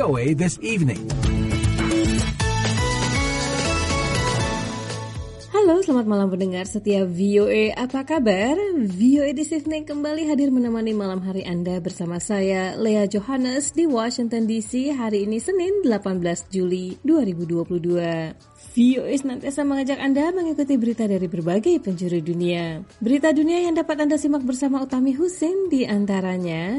VOA This Evening. Halo, selamat malam pendengar setia VOA. Apa kabar? VOA This Evening kembali hadir menemani malam hari Anda bersama saya, Lea Johannes di Washington DC. Hari ini Senin 18 Juli 2022. VOA senantiasa mengajak Anda mengikuti berita dari berbagai penjuru dunia. Berita dunia yang dapat Anda simak bersama Utami Husin di antaranya.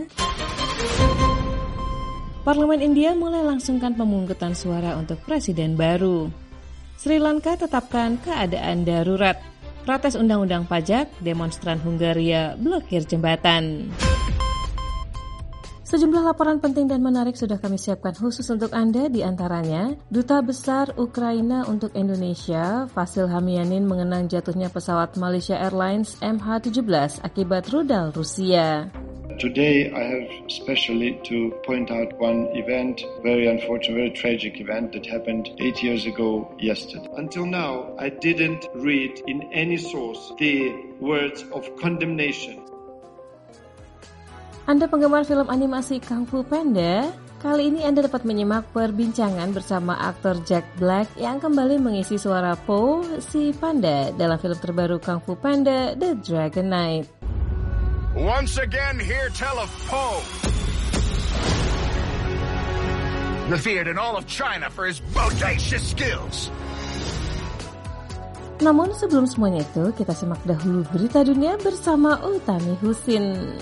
Parlemen India mulai langsungkan pemungutan suara untuk presiden baru. Sri Lanka tetapkan keadaan darurat. Protes undang-undang pajak, demonstran Hungaria blokir jembatan. Sejumlah laporan penting dan menarik sudah kami siapkan khusus untuk Anda, di antaranya Duta Besar Ukraina untuk Indonesia, Vasil Hamianin, mengenang jatuhnya pesawat Malaysia Airlines MH17 akibat rudal Rusia. Today I have especially to point out one event, very unfortunate, very tragic event that happened 8 years ago yesterday. Until now, I didn't read in any source the words of condemnation. Anda penggemar film animasi Kung Fu Panda? Kali ini Anda dapat menyimak perbincangan bersama aktor Jack Black yang kembali mengisi suara Po, si panda, dalam film terbaru Kung Fu Panda, The Dragon Knight. Once again, here tell of Po, revered in all of China for his bodacious skills. Namun sebelum semuanya itu, kita simak dahulu berita dunia bersama Utami Husin.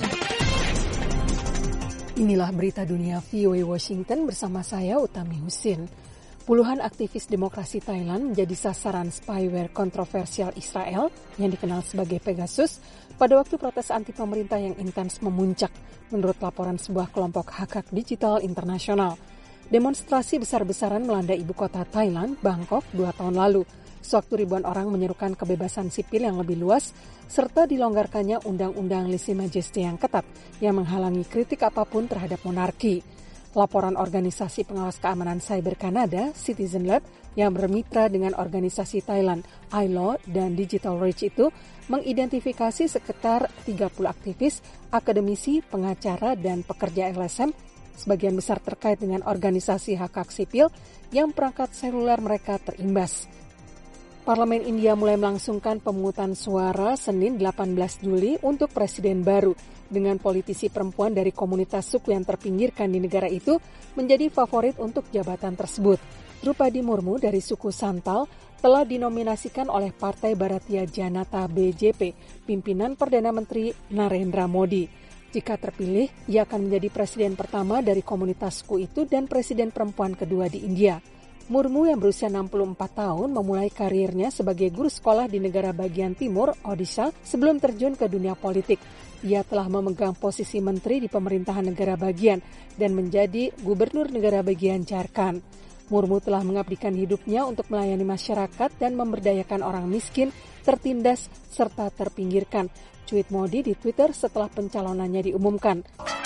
Inilah berita dunia VOA Washington bersama saya, Utami Husin. Puluhan aktivis demokrasi Thailand menjadi sasaran spyware kontroversial Israel yang dikenal sebagai Pegasus pada waktu protes anti pemerintah yang intens memuncak, menurut laporan sebuah kelompok hak-hak digital internasional. Demonstrasi besar-besaran melanda ibu kota Thailand, Bangkok, 2 tahun lalu, sewaktu ribuan orang menyerukan kebebasan sipil yang lebih luas, serta dilonggarkannya Undang-Undang Lese Majesty yang ketat yang menghalangi kritik apapun terhadap monarki. Laporan Organisasi Pengawas Keamanan Cyber Kanada, Citizen Lab, yang bermitra dengan organisasi Thailand, iLaw dan Digital Reach itu, mengidentifikasi sekitar 30 aktivis, akademisi, pengacara, dan pekerja LSM, sebagian besar terkait dengan organisasi hak-hak sipil yang perangkat seluler mereka terimbas. Parlemen India mulai melangsungkan pemungutan suara Senin 18 Juli untuk presiden baru, dengan politisi perempuan dari komunitas suku yang terpinggirkan di negara itu menjadi favorit untuk jabatan tersebut. Drupadi Murmu dari suku Santal telah dinominasikan oleh Partai Bharatiya Janata BJP, pimpinan Perdana Menteri Narendra Modi. Jika terpilih, ia akan menjadi presiden pertama dari komunitas suku itu dan presiden perempuan kedua di India. Murmu yang berusia 64 tahun memulai karirnya sebagai guru sekolah di negara bagian timur, Odisha, sebelum terjun ke dunia politik. Ia telah memegang posisi menteri di pemerintahan negara bagian dan menjadi gubernur negara bagian Jharkhand. Murmu telah mengabdikan hidupnya untuk melayani masyarakat dan memberdayakan orang miskin, tertindas, serta terpinggirkan. Cuit Modi di Twitter setelah pencalonannya diumumkan.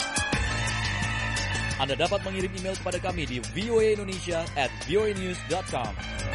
Anda dapat mengirim email kepada kami di voaindonesia@voanews.com.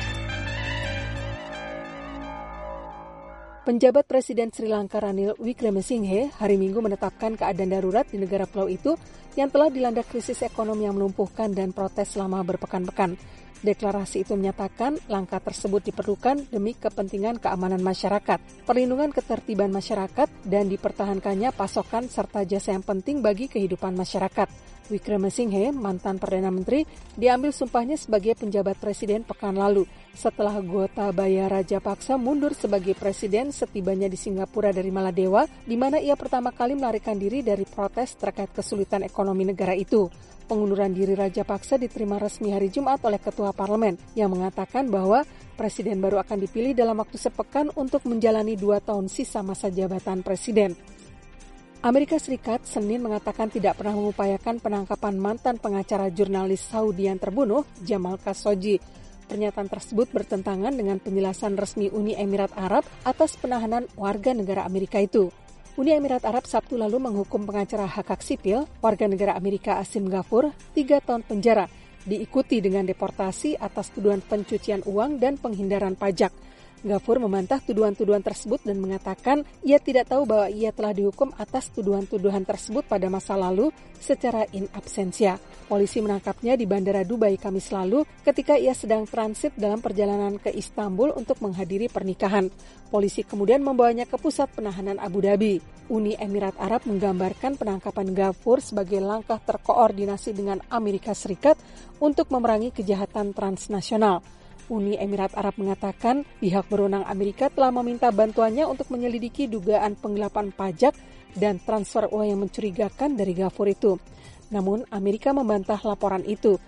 Penjabat Presiden Sri Lanka Ranil Wickremesinghe hari Minggu menetapkan keadaan darurat di negara pulau itu yang telah dilanda krisis ekonomi yang melumpuhkan dan protes selama berpekan-pekan. Deklarasi itu menyatakan langkah tersebut diperlukan demi kepentingan keamanan masyarakat, perlindungan ketertiban masyarakat, dan dipertahankannya pasokan serta jasa yang penting bagi kehidupan masyarakat. Wickremesinghe, mantan Perdana Menteri, diambil sumpahnya sebagai penjabat presiden pekan lalu setelah Gotabaya Rajapaksa mundur sebagai presiden setibanya di Singapura dari Maladewa, di mana ia pertama kali melarikan diri dari protes terkait kesulitan ekonomi negara itu. Pengunduran diri Rajapaksa diterima resmi hari Jumat oleh Ketua Parlemen yang mengatakan bahwa presiden baru akan dipilih dalam waktu sepekan untuk menjalani 2 tahun sisa masa jabatan presiden. Amerika Serikat Senin mengatakan tidak pernah mengupayakan penangkapan mantan pengacara jurnalis Saudi yang terbunuh, Jamal Khashoggi. Pernyataan tersebut bertentangan dengan penjelasan resmi Uni Emirat Arab atas penahanan warga negara Amerika itu. Uni Emirat Arab Sabtu lalu menghukum pengacara hak-hak sipil, warga negara Amerika Asim Ghafur, 3 tahun penjara, diikuti dengan deportasi atas tuduhan pencucian uang dan penghindaran pajak. Ghafoor membantah tuduhan-tuduhan tersebut dan mengatakan ia tidak tahu bahwa ia telah dihukum atas tuduhan-tuduhan tersebut pada masa lalu secara in absentia. Polisi menangkapnya di Bandara Dubai Kamis lalu ketika ia sedang transit dalam perjalanan ke Istanbul untuk menghadiri pernikahan. Polisi kemudian membawanya ke pusat penahanan Abu Dhabi. Uni Emirat Arab menggambarkan penangkapan Ghafoor sebagai langkah terkoordinasi dengan Amerika Serikat untuk memerangi kejahatan transnasional. Uni Emirat Arab mengatakan pihak berwenang Amerika telah meminta bantuannya untuk menyelidiki dugaan penggelapan pajak dan transfer uang yang mencurigakan dari Ghafoor itu. Namun Amerika membantah laporan itu.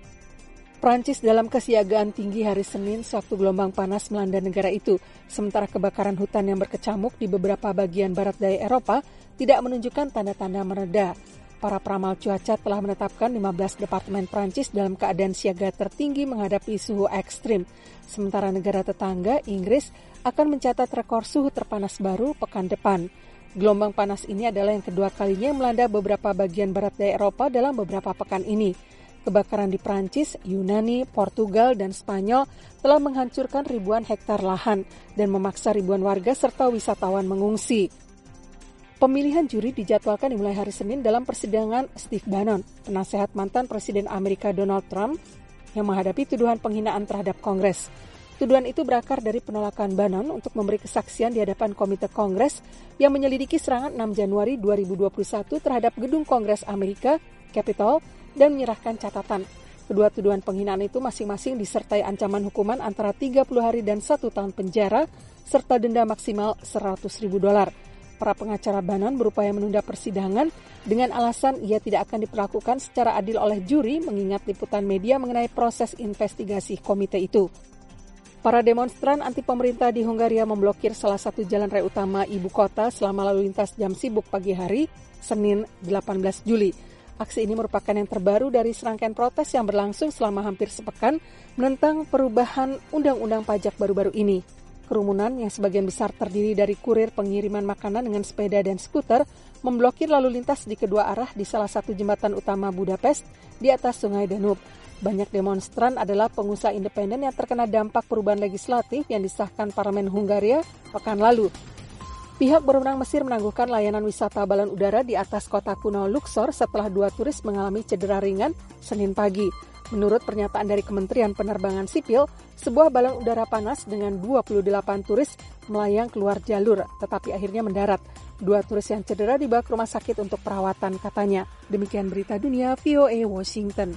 Prancis dalam kesiagaan tinggi hari Senin sewaktu gelombang panas melanda negara itu, sementara kebakaran hutan yang berkecamuk di beberapa bagian barat daya Eropa tidak menunjukkan tanda-tanda mereda. Para peramal cuaca telah menetapkan 15 departemen Prancis dalam keadaan siaga tertinggi menghadapi suhu ekstrim. Sementara negara tetangga, Inggris, akan mencatat rekor suhu terpanas baru pekan depan. Gelombang panas ini adalah yang kedua kalinya melanda beberapa bagian barat daya Eropa dalam beberapa pekan ini. Kebakaran di Prancis, Yunani, Portugal, dan Spanyol telah menghancurkan ribuan hektar lahan dan memaksa ribuan warga serta wisatawan mengungsi. Pemilihan juri dijadwalkan dimulai hari Senin dalam persidangan Steve Bannon, penasehat mantan Presiden Amerika Donald Trump yang menghadapi tuduhan penghinaan terhadap Kongres. Tuduhan itu berakar dari penolakan Bannon untuk memberi kesaksian di hadapan Komite Kongres yang menyelidiki serangan 6 Januari 2021 terhadap gedung Kongres Amerika, Capitol, dan menyerahkan catatan. Kedua tuduhan penghinaan itu masing-masing disertai ancaman hukuman antara 30 hari dan 1 tahun penjara serta denda maksimal $100.000. Para pengacara Bannon berupaya menunda persidangan dengan alasan ia tidak akan diperlakukan secara adil oleh juri mengingat liputan media mengenai proses investigasi komite itu. Para demonstran anti pemerintah di Hungaria memblokir salah satu jalan raya utama ibu kota selama lalu lintas jam sibuk pagi hari, Senin 18 Juli. Aksi ini merupakan yang terbaru dari serangkaian protes yang berlangsung selama hampir sepekan menentang perubahan undang-undang pajak baru-baru ini. Kerumunan yang sebagian besar terdiri dari kurir pengiriman makanan dengan sepeda dan skuter memblokir lalu lintas di kedua arah di salah satu jembatan utama Budapest di atas Sungai Danube. Banyak demonstran adalah pengusaha independen yang terkena dampak perubahan legislatif yang disahkan Parlemen Hungaria pekan lalu. Pihak berwenang Mesir menangguhkan layanan wisata balon udara di atas kota kuno Luxor setelah 2 turis mengalami cedera ringan Senin pagi. Menurut pernyataan dari Kementerian Penerbangan Sipil, sebuah balon udara panas dengan 28 turis melayang keluar jalur, tetapi akhirnya mendarat. 2 turis yang cedera dibawa ke rumah sakit untuk perawatan, katanya. Demikian berita dunia VOA Washington.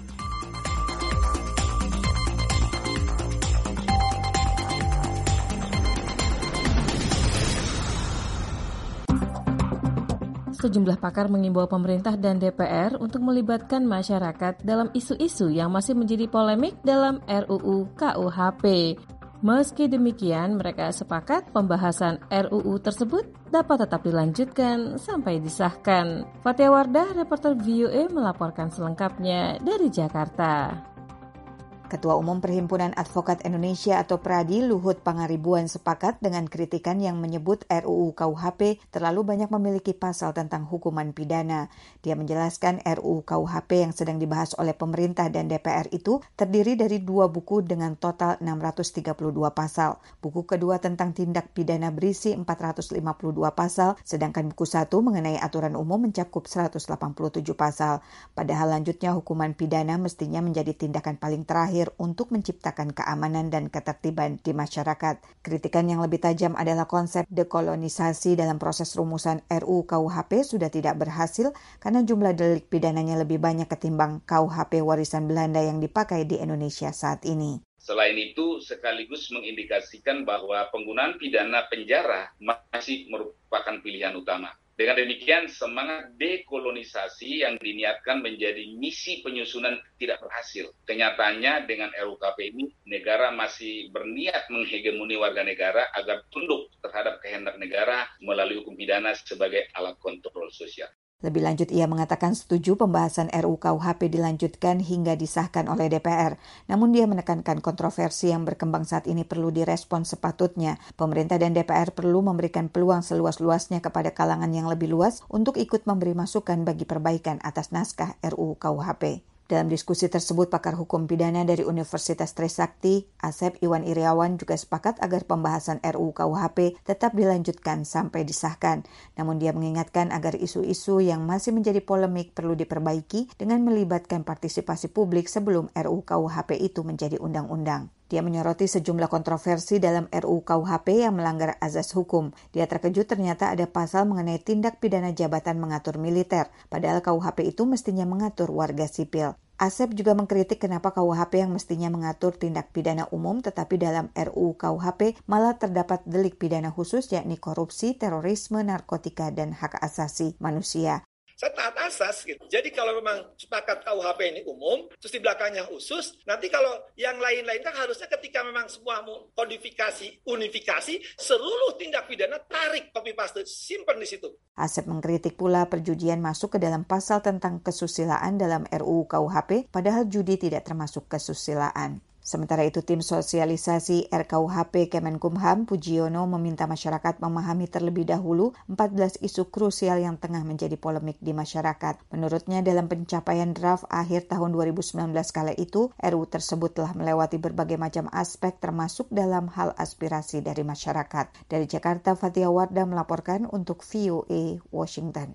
Sejumlah pakar mengimbau pemerintah dan DPR untuk melibatkan masyarakat dalam isu-isu yang masih menjadi polemik dalam RUU KUHP. Meski demikian, mereka sepakat pembahasan RUU tersebut dapat tetap dilanjutkan sampai disahkan. Fatia Wardah, reporter VOA melaporkan selengkapnya dari Jakarta. Ketua Umum Perhimpunan Advokat Indonesia atau PRADI, Luhut Pangaribuan sepakat dengan kritikan yang menyebut RUU KUHP terlalu banyak memiliki pasal tentang hukuman pidana. Dia menjelaskan RUU KUHP yang sedang dibahas oleh pemerintah dan DPR itu terdiri dari 2 buku dengan total 632 pasal. Buku kedua tentang tindak pidana berisi 452 pasal, sedangkan buku 1 mengenai aturan umum mencakup 187 pasal. Padahal lanjutnya hukuman pidana mestinya menjadi tindakan paling terakhir untuk menciptakan keamanan dan ketertiban di masyarakat. Kritikan yang lebih tajam adalah konsep dekolonisasi dalam proses rumusan RUU KUHP sudah tidak berhasil karena jumlah delik pidananya lebih banyak ketimbang KUHP warisan Belanda yang dipakai di Indonesia saat ini. Selain itu, sekaligus mengindikasikan bahwa penggunaan pidana penjara masih merupakan pilihan utama. Dengan demikian, semangat dekolonisasi yang diniatkan menjadi misi penyusunan tidak berhasil. Kenyataannya dengan RUKP ini, negara masih berniat menghegemoni warga negara agar tunduk terhadap kehendak negara melalui hukum pidana sebagai alat kontrol sosial. Lebih lanjut, ia mengatakan setuju pembahasan RUU KUHP dilanjutkan hingga disahkan oleh DPR. Namun dia menekankan kontroversi yang berkembang saat ini perlu direspon sepatutnya. Pemerintah dan DPR perlu memberikan peluang seluas-luasnya kepada kalangan yang lebih luas untuk ikut memberi masukan bagi perbaikan atas naskah RUU KUHP. Dalam diskusi tersebut, pakar hukum pidana dari Universitas Trisakti, Asep Iwan Iriawan juga sepakat agar pembahasan RUU KUHP tetap dilanjutkan sampai disahkan. Namun dia mengingatkan agar isu-isu yang masih menjadi polemik perlu diperbaiki dengan melibatkan partisipasi publik sebelum RUU KUHP itu menjadi undang-undang. Dia menyoroti sejumlah kontroversi dalam RUU KUHP yang melanggar azas hukum. Dia terkejut ternyata ada pasal mengenai tindak pidana jabatan mengatur militer, padahal KUHP itu mestinya mengatur warga sipil. Asep juga mengkritik kenapa KUHP yang mestinya mengatur tindak pidana umum tetapi dalam RUU KUHP malah terdapat delik pidana khusus yakni korupsi, terorisme, narkotika, dan hak asasi manusia. Saya taat asas gitu. Jadi kalau memang sepakat KUHP ini umum, terus di belakangnya khusus, nanti kalau yang lain-lain kan harusnya ketika memang semua kodifikasi, unifikasi, seluruh tindak pidana tarik copy paste, simpan di situ. Asep mengkritik pula perjudian masuk ke dalam pasal tentang kesusilaan dalam RUU KUHP, padahal judi tidak termasuk kesusilaan. Sementara itu, tim sosialisasi RKUHP Kemenkumham Pujiono meminta masyarakat memahami terlebih dahulu 14 isu krusial yang tengah menjadi polemik di masyarakat. Menurutnya, dalam pencapaian draft akhir tahun 2019 kala itu, RUU tersebut telah melewati berbagai macam aspek termasuk dalam hal aspirasi dari masyarakat. Dari Jakarta, Fatia Wardah melaporkan untuk VOA Washington.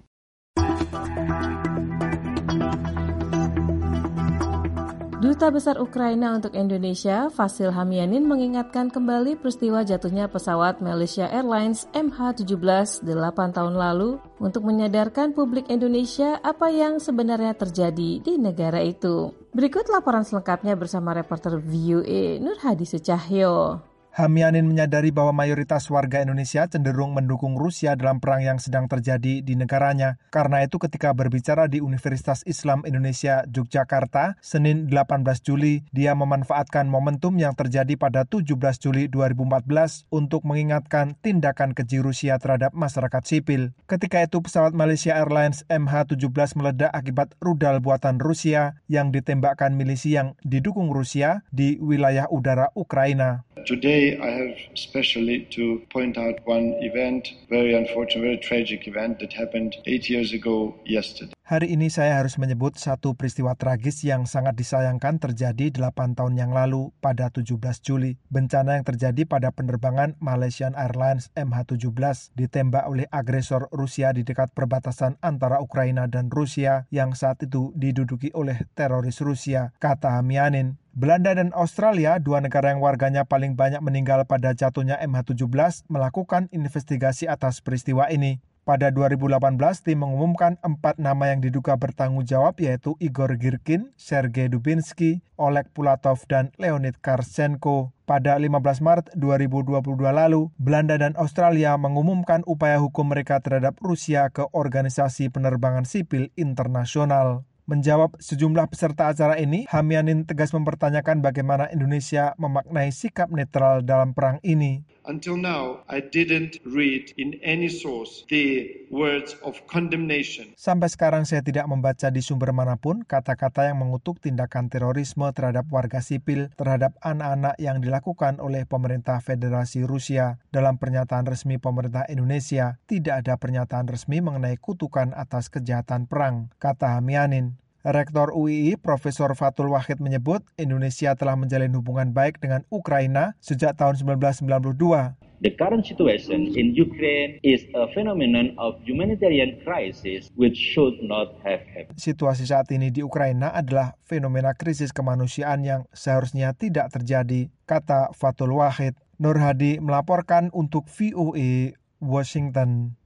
Duta Besar Ukraina untuk Indonesia, Vasil Hamyanin, mengingatkan kembali peristiwa jatuhnya pesawat Malaysia Airlines MH17 8 tahun lalu untuk menyadarkan publik Indonesia apa yang sebenarnya terjadi di negara itu. Berikut laporan selengkapnya bersama reporter VOA Nur Hadi Sucahyo. Hamyanin menyadari bahwa mayoritas warga Indonesia cenderung mendukung Rusia dalam perang yang sedang terjadi di negaranya. Karena itu ketika berbicara di Universitas Islam Indonesia Yogyakarta, Senin 18 Juli, dia memanfaatkan momentum yang terjadi pada 17 Juli 2014 untuk mengingatkan tindakan keji Rusia terhadap masyarakat sipil. Ketika itu pesawat Malaysia Airlines MH17 meledak akibat rudal buatan Rusia yang ditembakkan milisi yang didukung Rusia di wilayah udara Ukraina. Today I have especially to point out one event, very unfortunate, very tragic event that happened 8 years ago yesterday. Hari ini saya harus menyebut satu peristiwa tragis yang sangat disayangkan terjadi 8 tahun yang lalu pada 17 Juli. Bencana yang terjadi pada penerbangan Malaysian Airlines MH17 ditembak oleh agresor Rusia di dekat perbatasan antara Ukraina dan Rusia yang saat itu diduduki oleh teroris Rusia, kata Hamyanin. Belanda dan Australia, dua negara yang warganya paling banyak meninggal pada jatuhnya MH17, melakukan investigasi atas peristiwa ini. Pada 2018, tim mengumumkan 4 nama yang diduga bertanggung jawab yaitu Igor Girkin, Sergei Dubinsky, Oleg Pulatov, dan Leonid Karsenko. Pada 15 Maret 2022 lalu, Belanda dan Australia mengumumkan upaya hukum mereka terhadap Rusia ke Organisasi Penerbangan Sipil Internasional. Menjawab sejumlah peserta acara ini, Hamyanin tegas mempertanyakan bagaimana Indonesia memaknai sikap netral dalam perang ini. Until now, I didn't read in any source the words of condemnation. Sampai sekarang saya tidak membaca di sumber manapun kata-kata yang mengutuk tindakan terorisme terhadap warga sipil, terhadap anak-anak yang dilakukan oleh pemerintah Federasi Rusia. Dalam pernyataan resmi pemerintah Indonesia, tidak ada pernyataan resmi mengenai kutukan atas kejahatan perang, kata Hamyanin. Rektor UII Profesor Fatul Wahid menyebut Indonesia telah menjalin hubungan baik dengan Ukraina sejak tahun 1992. The current situation in Ukraine is a phenomenon of humanitarian crisis which should not have happened. Situasi saat ini di Ukraina adalah fenomena krisis kemanusiaan yang seharusnya tidak terjadi, kata Fatul Wahid. Nur Hadi melaporkan untuk VOA Washington.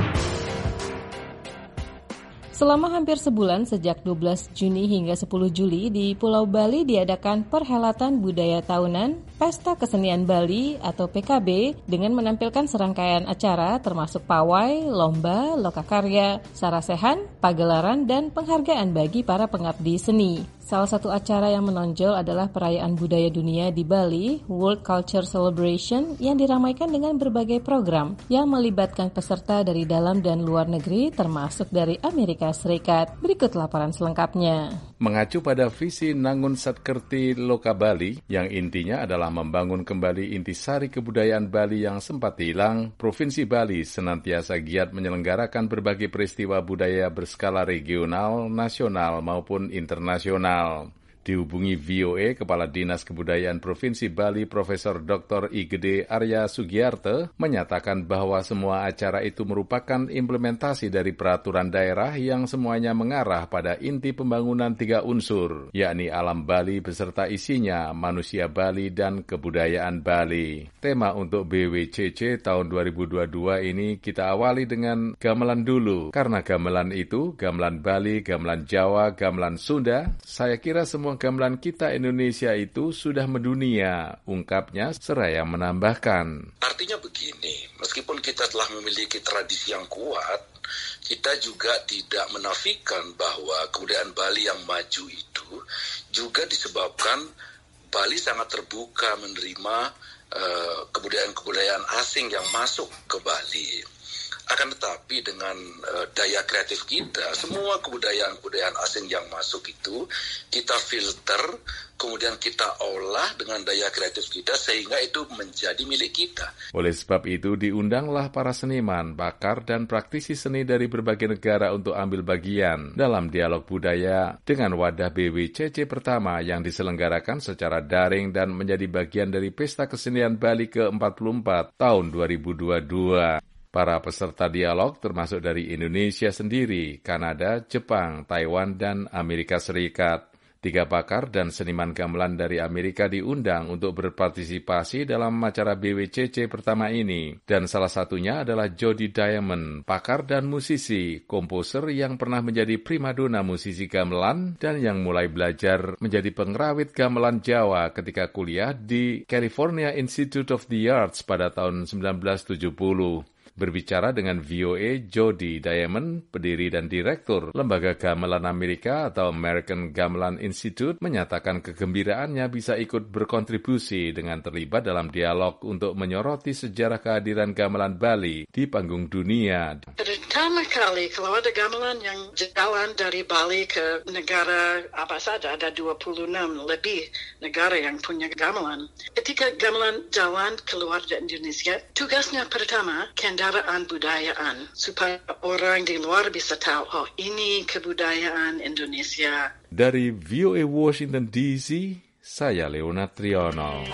Selama hampir sebulan sejak 12 Juni hingga 10 Juli di Pulau Bali diadakan Perhelatan Budaya Tahunan Pesta Kesenian Bali atau PKB dengan menampilkan serangkaian acara termasuk pawai, lomba, lokakarya, sarasehan, pagelaran, dan penghargaan bagi para pengabdi seni. Salah satu acara yang menonjol adalah perayaan budaya dunia di Bali, World Culture Celebration, yang diramaikan dengan berbagai program yang melibatkan peserta dari dalam dan luar negeri termasuk dari Amerika Serikat. Berikut laporan selengkapnya. Mengacu pada visi Nangun Satkerti Loka Bali, yang intinya adalah membangun kembali intisari kebudayaan Bali yang sempat hilang, Provinsi Bali senantiasa giat menyelenggarakan berbagai peristiwa budaya berskala regional, nasional maupun internasional. nasional. Dihubungi VOA, Kepala Dinas Kebudayaan Provinsi Bali Profesor Dr. Igede Arya Sugiarte menyatakan bahwa semua acara itu merupakan implementasi dari peraturan daerah yang semuanya mengarah pada inti pembangunan 3 unsur, yakni alam Bali beserta isinya, manusia Bali, dan kebudayaan Bali. Tema untuk BWCC tahun 2022 ini kita awali dengan gamelan dulu, karena gamelan itu, gamelan Bali, gamelan Jawa, gamelan Sunda, saya kira semua gamelan kita Indonesia itu sudah mendunia, ungkapnya seraya menambahkan. Artinya begini, meskipun kita telah memiliki tradisi yang kuat, kita juga tidak menafikan bahwa kebudayaan Bali yang maju itu juga disebabkan Bali sangat terbuka menerima kebudayaan-kebudayaan asing yang masuk ke Bali. Akan tetapi dengan daya kreatif kita, semua kebudayaan-kebudayaan asing yang masuk itu kita filter, kemudian kita olah dengan daya kreatif kita sehingga itu menjadi milik kita. Oleh sebab itu diundanglah para seniman, pakar, dan praktisi seni dari berbagai negara untuk ambil bagian dalam dialog budaya dengan wadah BWCC pertama yang diselenggarakan secara daring dan menjadi bagian dari Pesta Kesenian Bali ke-44 tahun 2022. Para peserta dialog termasuk dari Indonesia sendiri, Kanada, Jepang, Taiwan, dan Amerika Serikat. 3 pakar dan seniman gamelan dari Amerika diundang untuk berpartisipasi dalam acara BWCC pertama ini. Dan salah satunya adalah Jody Diamond, pakar dan musisi, komposer yang pernah menjadi primadona musisi gamelan dan yang mulai belajar menjadi pengrawit gamelan Jawa ketika kuliah di California Institute of the Arts pada tahun 1970. Berbicara dengan VOA, Jody Diamond, pendiri dan direktur Lembaga Gamelan Amerika atau American Gamelan Institute, menyatakan kegembiraannya bisa ikut berkontribusi dengan terlibat dalam dialog untuk menyoroti sejarah kehadiran gamelan Bali di panggung dunia. Pertama kali kalau ada gamelan yang jalan dari Bali ke negara apa saja, ada 26 lebih negara yang punya gamelan. Ketika gamelan jalan keluar dari Indonesia, tugasnya pertama kendaraan budayaan supaya orang di luar bisa tahu, oh ini kebudayaan Indonesia. Dari VOA Washington DC, saya Leonard Triono.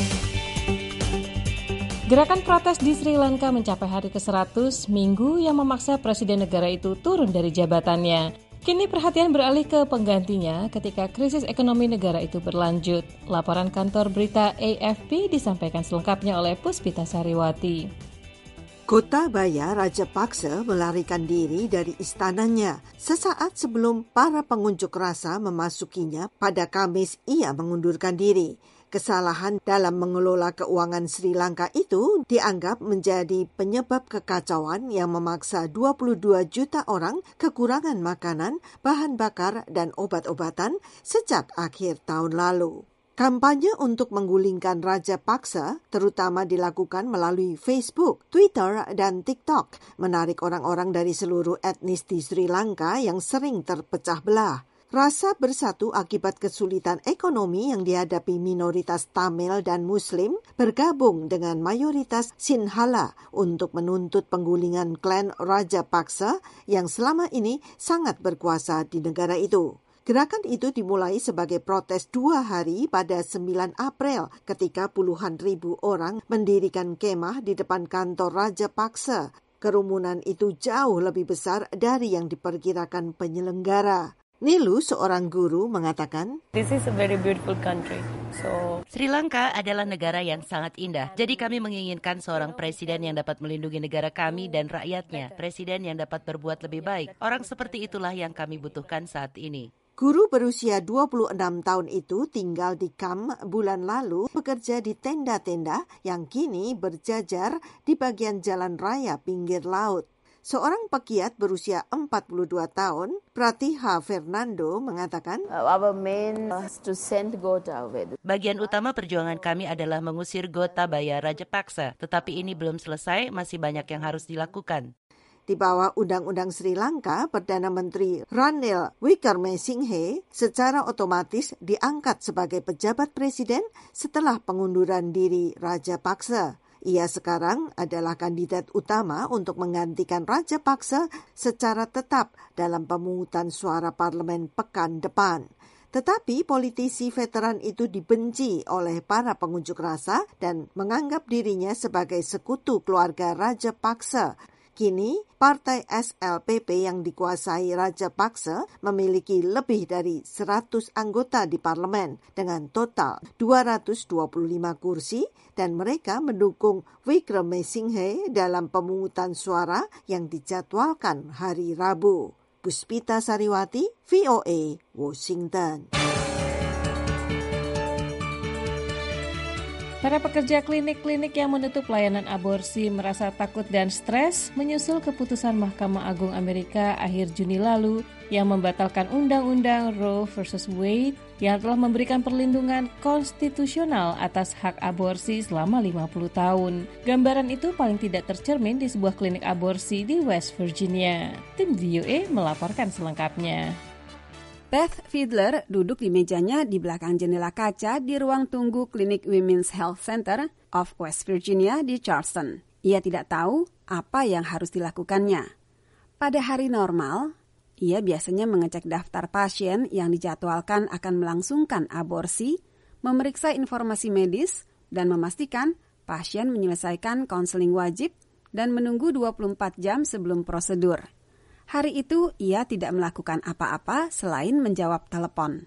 Gerakan protes di Sri Lanka mencapai hari ke-100 minggu yang memaksa presiden negara itu turun dari jabatannya. Kini perhatian beralih ke penggantinya ketika krisis ekonomi negara itu berlanjut. Laporan kantor berita AFP disampaikan selengkapnya oleh Puspita Sariwati. Gotabaya Rajapaksa melarikan diri dari istananya. Sesaat sebelum para pengunjuk rasa memasukinya pada Kamis, ia mengundurkan diri. Kesalahan dalam mengelola keuangan Sri Lanka itu dianggap menjadi penyebab kekacauan yang memaksa 22 juta orang kekurangan makanan, bahan bakar, dan obat-obatan sejak akhir tahun lalu. Kampanye untuk menggulingkan Rajapaksa terutama dilakukan melalui Facebook, Twitter, dan TikTok, menarik orang-orang dari seluruh etnis di Sri Lanka yang sering terpecah belah. Rasa bersatu akibat kesulitan ekonomi yang dihadapi minoritas Tamil dan Muslim bergabung dengan mayoritas Sinhala untuk menuntut penggulingan klan Rajapaksa yang selama ini sangat berkuasa di negara itu. Gerakan itu dimulai sebagai protes 2 hari pada 9 April ketika puluhan ribu orang mendirikan kemah di depan kantor Rajapaksa. Kerumunan itu jauh lebih besar dari yang diperkirakan penyelenggara. Nilu, seorang guru, mengatakan, This is a very beautiful country. Sri Lanka adalah negara yang sangat indah. Jadi kami menginginkan seorang presiden yang dapat melindungi negara kami dan rakyatnya. Presiden yang dapat berbuat lebih baik. Orang seperti itulah yang kami butuhkan saat ini. Guru berusia 26 tahun itu tinggal di Kam bulan lalu, bekerja di tenda-tenda yang kini berjajar di bagian jalan raya pinggir laut. Seorang pegiat berusia 42 tahun, Pratiha Fernando, mengatakan, Bagian utama perjuangan kami adalah mengusir Gotabaya Rajapaksa, tetapi ini belum selesai, masih banyak yang harus dilakukan. Di bawah Undang-Undang Sri Lanka, Perdana Menteri Ranil Wickremesinghe secara otomatis diangkat sebagai pejabat presiden setelah pengunduran diri Rajapaksa. Ia sekarang adalah kandidat utama untuk menggantikan Rajapaksa secara tetap dalam pemungutan suara parlemen pekan depan. Tetapi politisi veteran itu dibenci oleh para pengunjuk rasa dan menganggap dirinya sebagai sekutu keluarga Raja Paksa. Kini, partai SLPP yang dikuasai Raja Paksa memiliki lebih dari 100 anggota di parlemen dengan total 225 kursi dan mereka mendukung Wickremesinghe dalam pemungutan suara yang dijadwalkan hari Rabu. Puspita Sariwati, VOA, Washington. Para pekerja klinik-klinik yang menutup layanan aborsi merasa takut dan stres menyusul keputusan Mahkamah Agung Amerika akhir Juni lalu yang membatalkan Undang-Undang Roe vs. Wade yang telah memberikan perlindungan konstitusional atas hak aborsi selama 50 tahun. Gambaran itu paling tidak tercermin di sebuah klinik aborsi di West Virginia. Tim VOA melaporkan selengkapnya. Beth Fiedler duduk di mejanya di belakang jendela kaca di ruang tunggu klinik Women's Health Center of West Virginia di Charleston. Ia tidak tahu apa yang harus dilakukannya. Pada hari normal, ia biasanya mengecek daftar pasien yang dijadwalkan akan melangsungkan aborsi, memeriksa informasi medis, dan memastikan pasien menyelesaikan konseling wajib dan menunggu 24 jam sebelum prosedur. Hari itu, ia tidak melakukan apa-apa selain menjawab telepon.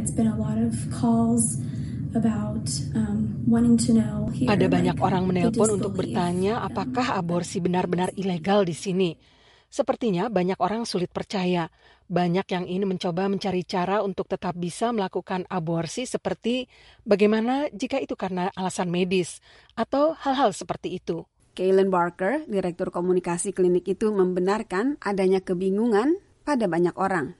Ada banyak orang menelpon untuk bertanya apakah aborsi benar-benar ilegal di sini. Sepertinya banyak orang sulit percaya. Banyak yang ingin mencoba mencari cara untuk tetap bisa melakukan aborsi seperti bagaimana jika itu karena alasan medis atau hal-hal seperti itu. Kaylin Barker, direktur komunikasi klinik itu membenarkan adanya kebingungan pada banyak orang.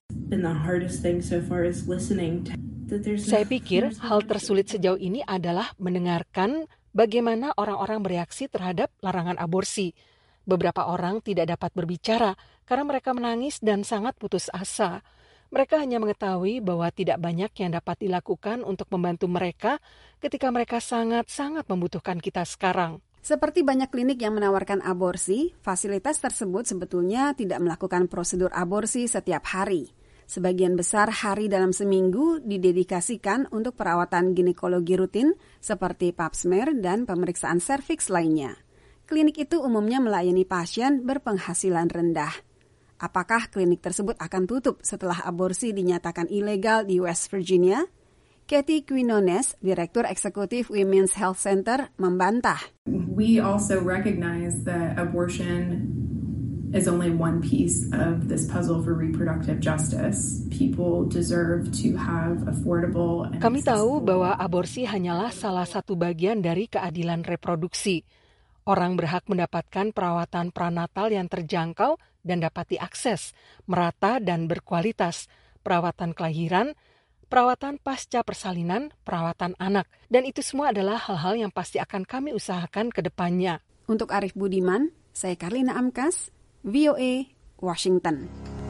Saya pikir hal tersulit sejauh ini adalah mendengarkan bagaimana orang-orang bereaksi terhadap larangan aborsi. Beberapa orang tidak dapat berbicara karena mereka menangis dan sangat putus asa. Mereka hanya mengetahui bahwa tidak banyak yang dapat dilakukan untuk membantu mereka ketika mereka sangat-sangat membutuhkan kita sekarang. Seperti banyak klinik yang menawarkan aborsi, fasilitas tersebut sebetulnya tidak melakukan prosedur aborsi setiap hari. Sebagian besar hari dalam seminggu didedikasikan untuk perawatan ginekologi rutin seperti pap smear dan pemeriksaan serviks lainnya. Klinik itu umumnya melayani pasien berpenghasilan rendah. Apakah klinik tersebut akan tutup setelah aborsi dinyatakan ilegal di West Virginia? Kathy Quinones, Direktur Eksekutif Women's Health Center, membantah. We also recognize that abortion is only one piece of this puzzle for reproductive justice. People deserve to have affordable and Kami tahu bahwa aborsi hanyalah salah satu bagian dari keadilan reproduksi. Orang berhak mendapatkan perawatan pranatal yang terjangkau dan dapat diakses, merata dan berkualitas, perawatan kelahiran, perawatan pasca persalinan, perawatan anak. Dan itu semua adalah hal-hal yang pasti akan kami usahakan ke depannya. Untuk Arif Budiman, saya Karlina Amkas, VOA, Washington.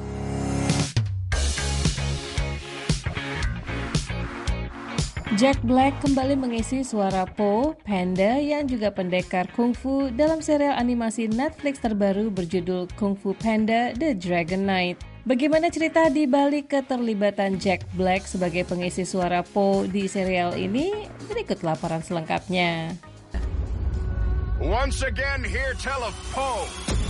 Jack Black kembali mengisi suara Po, panda yang juga pendekar kungfu dalam serial animasi Netflix terbaru berjudul Kung Fu Panda: The Dragon Knight. Bagaimana cerita di balik keterlibatan Jack Black sebagai pengisi suara Po di serial ini? Berikut laporan selengkapnya. Once again, here tell of Po,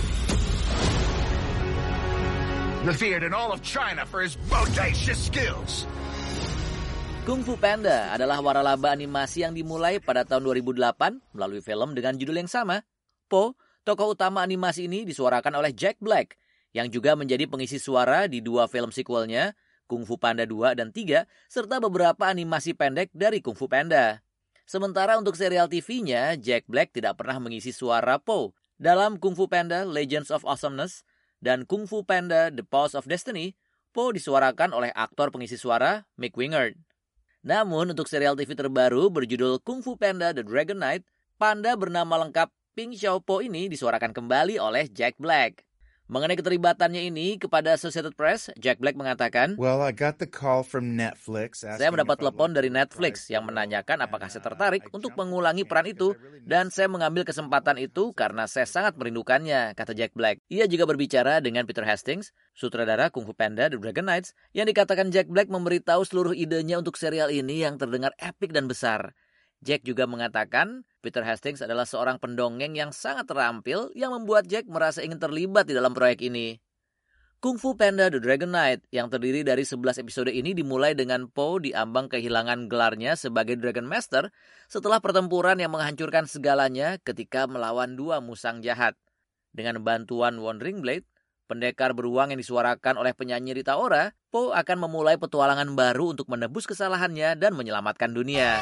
revered in all of China for his bodacious skills. Kung Fu Panda adalah waralaba animasi yang dimulai pada tahun 2008 melalui film dengan judul yang sama. Po, tokoh utama animasi ini disuarakan oleh Jack Black, yang juga menjadi pengisi suara di dua film sequelnya, Kung Fu Panda 2 dan 3, serta beberapa animasi pendek dari Kung Fu Panda. Sementara untuk serial TV-nya, Jack Black tidak pernah mengisi suara Po. Dalam Kung Fu Panda Legends of Awesomeness dan Kung Fu Panda The Paws of Destiny, Po disuarakan oleh aktor pengisi suara Mick Wingard. Namun untuk serial TV terbaru berjudul Kung Fu Panda The Dragon Knight, panda bernama lengkap Ping Xiao Po ini disuarakan kembali oleh Jack Black. Mengenai keterlibatannya ini kepada Associated Press, Jack Black mengatakan, "Well, I got the call from Netflix. Saya mendapat telepon dari Netflix yang menanyakan apakah saya tertarik untuk mengulangi peran itu, dan saya mengambil kesempatan itu karena saya sangat merindukannya," kata Jack Black. Ia juga berbicara dengan Peter Hastings, sutradara Kung Fu Panda The Dragon Knights, yang dikatakan Jack Black memberitahu seluruh idenya untuk serial ini yang terdengar epik dan besar. Jack juga mengatakan Peter Hastings adalah seorang pendongeng yang sangat terampil yang membuat Jack merasa ingin terlibat di dalam proyek ini. Kung Fu Panda The Dragon Knight yang terdiri dari 11 episode ini dimulai dengan Po diambang kehilangan gelarnya sebagai Dragon Master setelah pertempuran yang menghancurkan segalanya ketika melawan 2 musang jahat. Dengan bantuan Wandering Blade, pendekar beruang yang disuarakan oleh penyanyi Rita Ora, Po akan memulai petualangan baru untuk menebus kesalahannya dan menyelamatkan dunia.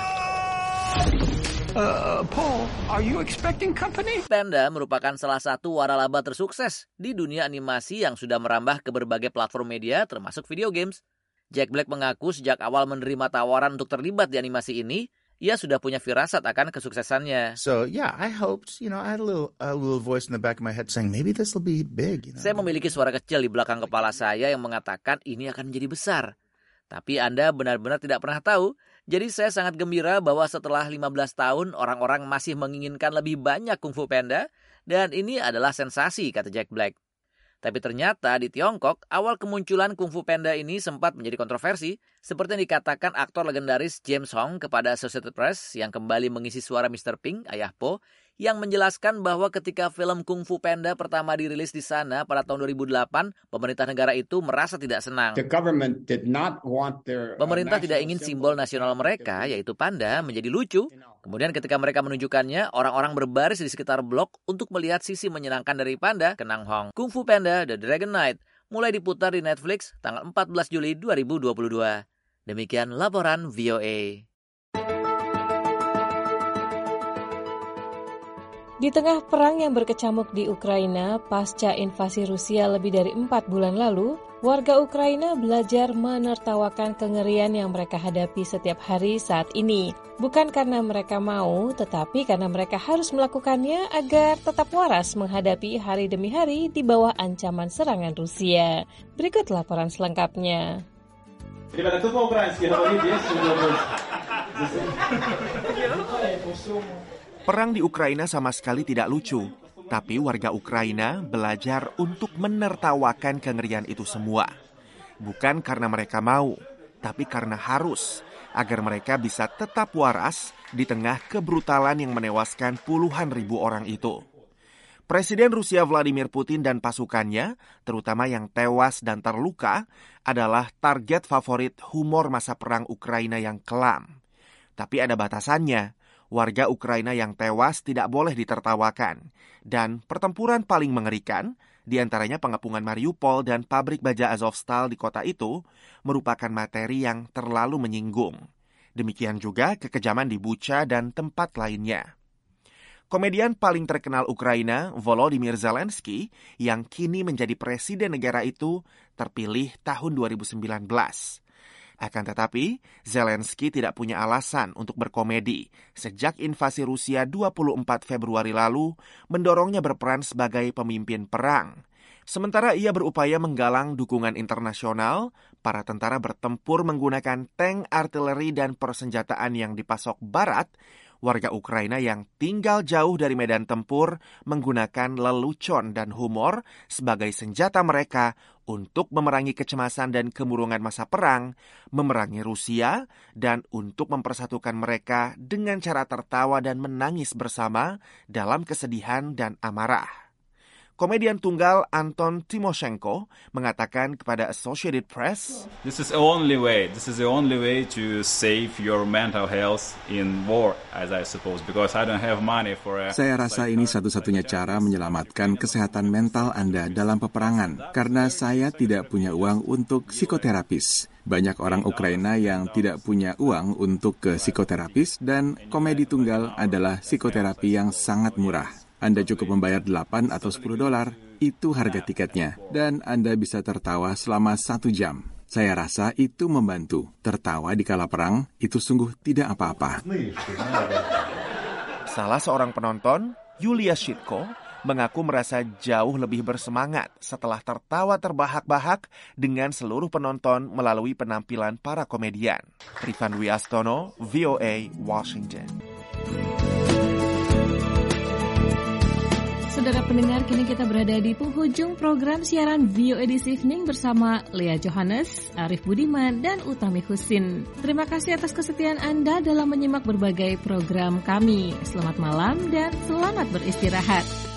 Paul, are you expecting company? Panda merupakan salah satu waralaba tersukses di dunia animasi yang sudah merambah ke berbagai platform media termasuk video games. Jack Black mengaku sejak awal menerima tawaran untuk terlibat di animasi ini, ia sudah punya firasat akan kesuksesannya. So yeah, I hoped, I had a little voice in the back of my head saying maybe this will be big. Saya memiliki suara kecil di belakang kepala saya yang mengatakan ini akan menjadi besar. Tapi Anda benar-benar tidak pernah tahu. Jadi saya sangat gembira bahwa setelah 15 tahun orang-orang masih menginginkan lebih banyak Kung Fu Panda dan ini adalah sensasi, kata Jack Black. Tapi ternyata di Tiongkok, awal kemunculan Kung Fu Panda ini sempat menjadi kontroversi seperti yang dikatakan aktor legendaris James Hong kepada Associated Press yang kembali mengisi suara Mr. Pink, ayah Po, yang menjelaskan bahwa ketika film Kung Fu Panda pertama dirilis di sana pada tahun 2008, pemerintah negara itu merasa tidak senang. Pemerintah tidak ingin simbol nasional mereka, yaitu panda, menjadi lucu. Kemudian ketika mereka menunjukkannya, orang-orang berbaris di sekitar blok untuk melihat sisi menyenangkan dari panda, kenang Hong. Kung Fu Panda The Dragon Knight mulai diputar di Netflix tanggal 14 Juli 2022. Demikian laporan VOA. Di tengah perang yang berkecamuk di Ukraina pasca invasi Rusia lebih dari 4 bulan lalu, warga Ukraina belajar menertawakan kengerian yang mereka hadapi setiap hari saat ini. Bukan karena mereka mau, tetapi karena mereka harus melakukannya agar tetap waras menghadapi hari demi hari di bawah ancaman serangan Rusia. Berikut laporan selengkapnya. Perang di Ukraina sama sekali tidak lucu, tapi warga Ukraina belajar untuk menertawakan kengerian itu semua. Bukan karena mereka mau, tapi karena harus, agar mereka bisa tetap waras di tengah kebrutalan yang menewaskan puluhan ribu orang itu. Presiden Rusia Vladimir Putin dan pasukannya, terutama yang tewas dan terluka, adalah target favorit humor masa perang Ukraina yang kelam. Tapi ada batasannya. Warga Ukraina yang tewas tidak boleh ditertawakan. Dan pertempuran paling mengerikan, diantaranya pengepungan Mariupol dan pabrik baja Azovstal di kota itu, merupakan materi yang terlalu menyinggung. Demikian juga kekejaman di Bucha dan tempat lainnya. Komedian paling terkenal Ukraina, Volodymyr Zelensky, yang kini menjadi presiden negara itu, terpilih tahun 2019. Akan tetapi, Zelensky tidak punya alasan untuk berkomedi sejak invasi Rusia 24 Februari lalu mendorongnya berperan sebagai pemimpin perang. Sementara ia berupaya menggalang dukungan internasional, para tentara bertempur menggunakan tank, artileri, dan persenjataan yang dipasok Barat. Warga Ukraina yang tinggal jauh dari medan tempur menggunakan lelucon dan humor sebagai senjata mereka untuk memerangi kecemasan dan kemurungan masa perang, memerangi Rusia, dan untuk mempersatukan mereka dengan cara tertawa dan menangis bersama dalam kesedihan dan amarah. Komedian tunggal Anton Timoshenko mengatakan kepada Associated Press, This is the only way to save your mental health in war, as I suppose, because I don't have money for a... Saya rasa ini satu-satunya cara menyelamatkan kesehatan mental Anda dalam peperangan, karena saya tidak punya uang untuk psikoterapis. Banyak orang Ukraina yang tidak punya uang untuk ke psikoterapis, dan komedi tunggal adalah psikoterapi yang sangat murah. Anda cukup membayar $8 atau $10, itu harga tiketnya, dan Anda bisa tertawa selama 1 jam. Saya rasa itu membantu. Tertawa di kala perang, itu sungguh tidak apa-apa. Salah seorang penonton, Yulia Shitko, mengaku merasa jauh lebih bersemangat setelah tertawa terbahak-bahak dengan seluruh penonton melalui penampilan para komedian. Rifan Dwi Astono, VOA, Washington. Saudara pendengar, kini kita berada di penghujung program siaran VOA This Evening bersama Lea Johannes, Arif Budiman, dan Utami Husin. Terima kasih atas kesetiaan Anda dalam menyimak berbagai program kami. Selamat malam dan selamat beristirahat.